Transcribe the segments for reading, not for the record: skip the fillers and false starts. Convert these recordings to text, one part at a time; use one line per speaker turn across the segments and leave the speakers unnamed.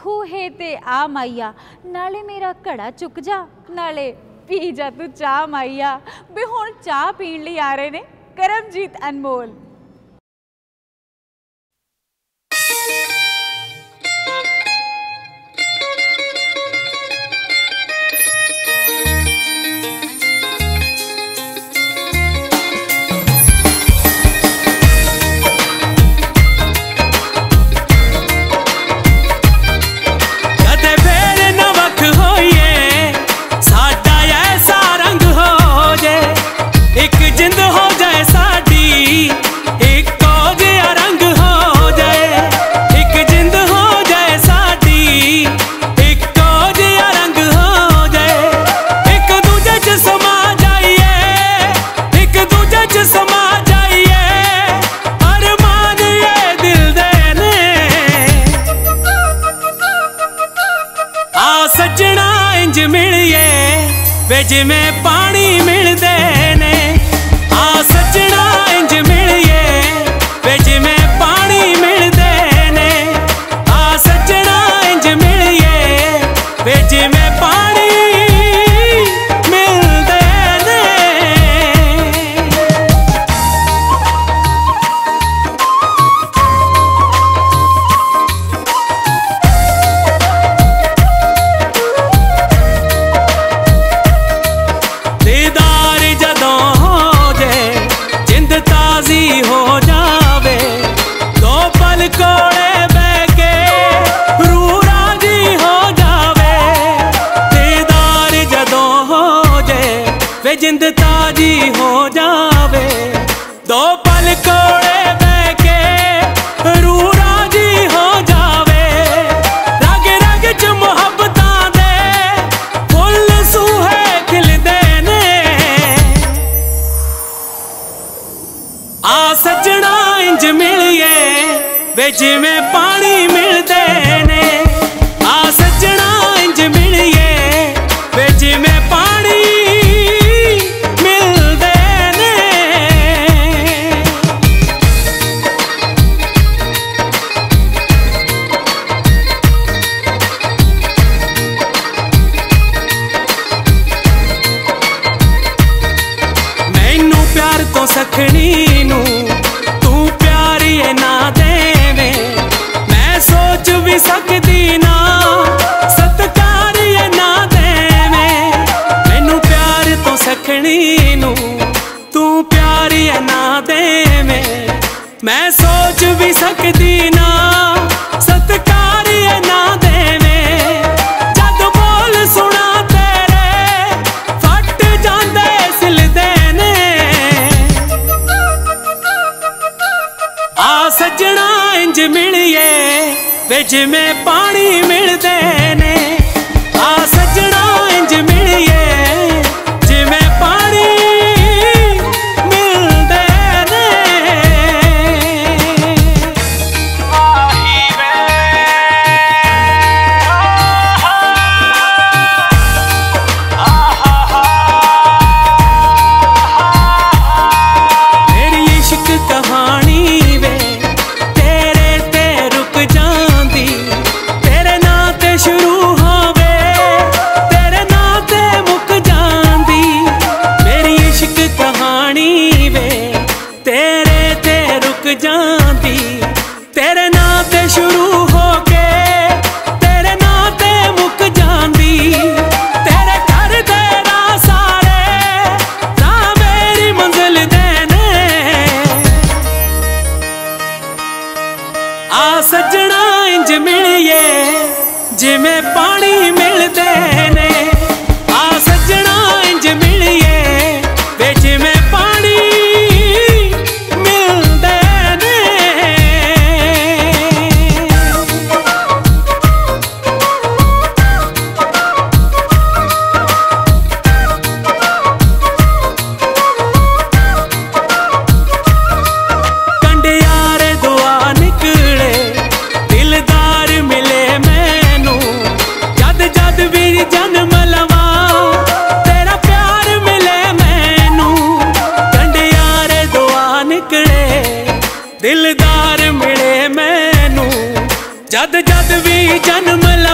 ਖੂਹੇ ਤੇ ਆ ਮਾਈਆ, ਨਾਲੇ ਮੇਰਾ ਘੜਾ ਚੁੱਕ ਜਾ, ਨਾਲੇ ਪੀ ਜਾ ਤੂੰ ਚਾਹ ਮਾਈਆ। ਵੀ ਹੁਣ ਚਾਹ ਪੀਣ ਲਈ ਆ ਰਹੇ ਨੇ ਕਰਮਜੀਤ ਅਨਮੋਲ।
जिमें पानी मिलदे ने आ सजना इंज मिलिए वे जिमें पानी मिलदे ने आ सजना इंज मिलिए वे जिमें पानी मिलदे ने। हो जावे दो पल कोले बैके रू राजी हो जावे, दीदार जदों हो जाए वे जिंद ताजी हो जावे, दो पल कोले बैके रू राजी हो जावे, रग रग च मुहब्बतां दे फुल सूहे खिलदे ने आ सजना इंज मिलिए वे जिमें पानी मिलदे ने आ सजना इंज मिलिए वे जिमें पानी मिलदे ने। मैनू प्यार तो सखनी नू तू प्यारी ना देवे, मैं सोच भी सकती ना सत्कार ना देवे, मैनू प्यार तो सखनी नू तू प्यारी ना देवे, मैं सोच भी सकती ना सत्कार ना देवे, जद बोल सुना तेरे फट जांदे सिलदे ने आ सजना इंज मिलिए वे जिमें पानी मिलदे ने आ सजना इंज मिलिए जिमें पानी मिलदे ने। मेरी इश्क कहानी वे तेरे ते रुक जांदी, तेरे नां ते शुरू होवे तेरे नां ते मुक जांदी, मेरी इश्क कहानी वे तेरे ते रुक जांदी, तेरे नां ते शुरू होके तेरे नां ते मुक जांदी, तेरे घर दे राह सारे राह मेरी मंजिल दे ने आ सजना इंज मिलिए जिमें पानी मिलदे ने आ सजना इंज मिलिए वे जिमें पानी मिलदे ने। कंडियारे दुआ निकले दिलदार मिले मैनू, जद जद भी जन्म लवा तेरा प्यार मिले मैनू, कंडियारे दुआ निकले दिलदार मिले मैनू, जद जद भी जन्म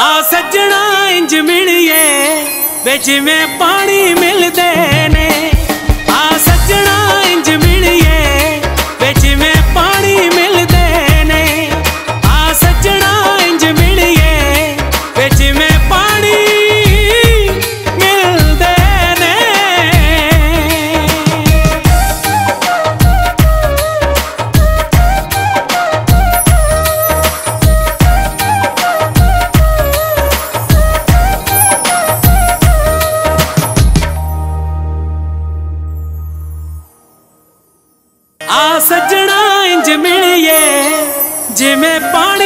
आ सजना इंज मिलिए वे जिवें पानी मिलदे ने। आ सजना इंज मिलिए वे जिवें पानी मिलदे ने। आ सजना इंज मिलिए वे जिवें पानी मिलदे ने। आ सजना इंज मिलिए जिवें पानी